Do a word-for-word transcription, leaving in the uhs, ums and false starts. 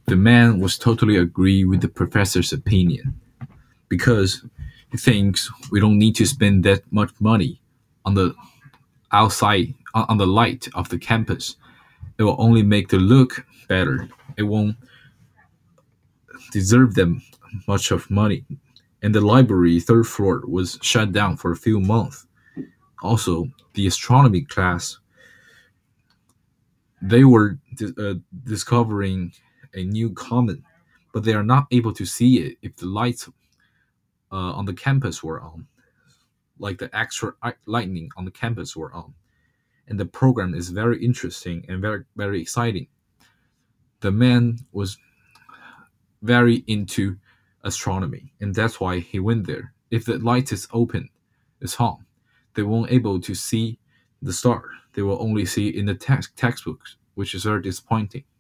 The man was totally agree with the professor's opinion because he thinks we don't need to spend that much money on the outside on on the light of the campus. It will only make the look better. It won't deserve them much of money. And the library third floor was shut down for a few months. Also, the astronomy class, they were di- uh, discovering a new comet, but they are not able to see it if the lights uh, on the campus were on, like the extra i- lightning on the campus were on. And the program is very interesting and very very exciting. The man was very into astronomy, and that's why he went there. If the light is open, is on, they won't able to see the star. They will only see in the text textbooks, which is very disappointing.